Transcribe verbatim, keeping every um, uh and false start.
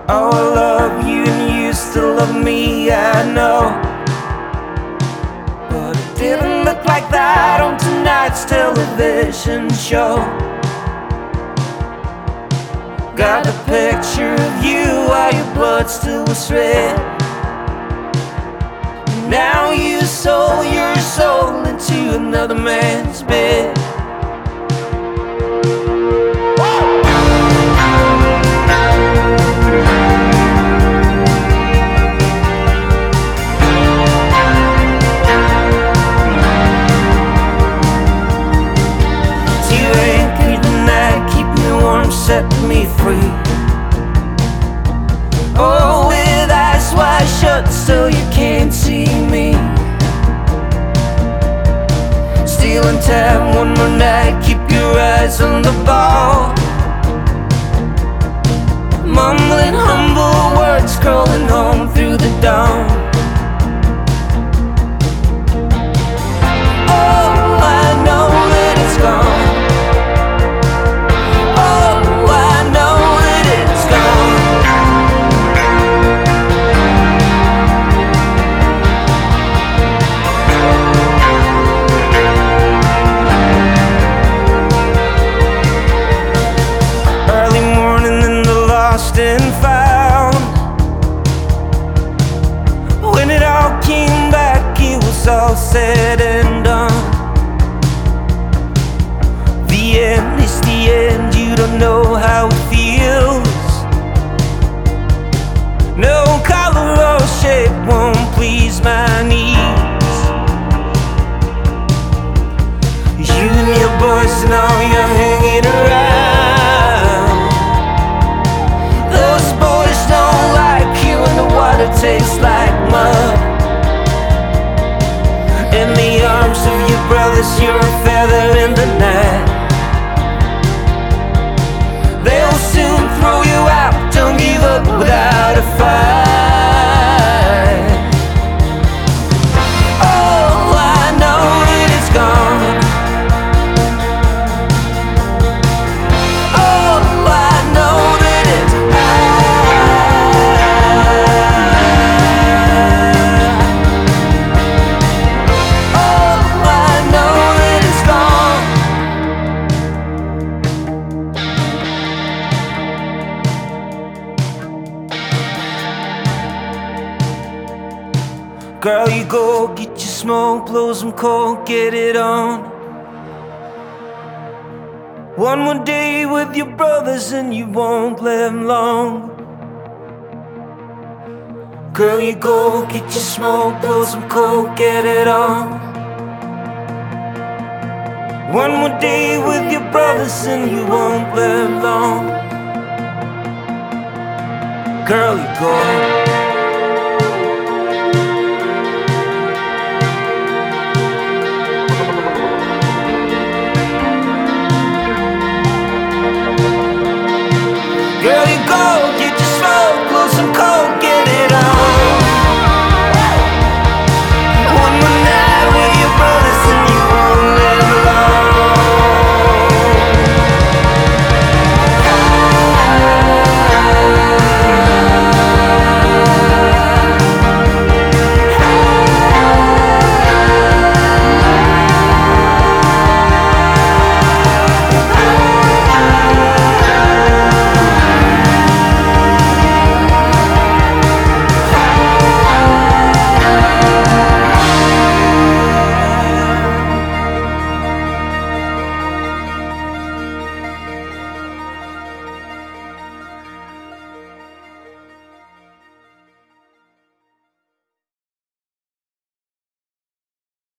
Oh, I love you and you still love me, I know. But it didn't look like that on tonight's television show. Got a picture of you while your blood still was red. Now you sold your soul into another man's bed. Set me free. Oh, with eyes wide shut so you can't see me. Stealing time one more night, keep your eyes on the ball. Mumbling humble words, crawling home through the dawn. Oh, I know that it's gone. And found when it all came back, it was all said and done. The end is the end, you don't know how it feels. No color or shape won't please my needs. You and your boys and all you're hanging around. Water tastes like mud. In the arms of your brothers, you're a feather in the night. They'll soon throw you out, don't give up without a fight. Oh, I know that it's gone. Oh, I know that it's gone. Girl, you go get your smoke, blow some coke, get it on. One more day with your brothers and you won't live long. Girl, you go get your smoke, blow some coke, get it on. One more day with your brothers and you won't live long. Girl, you go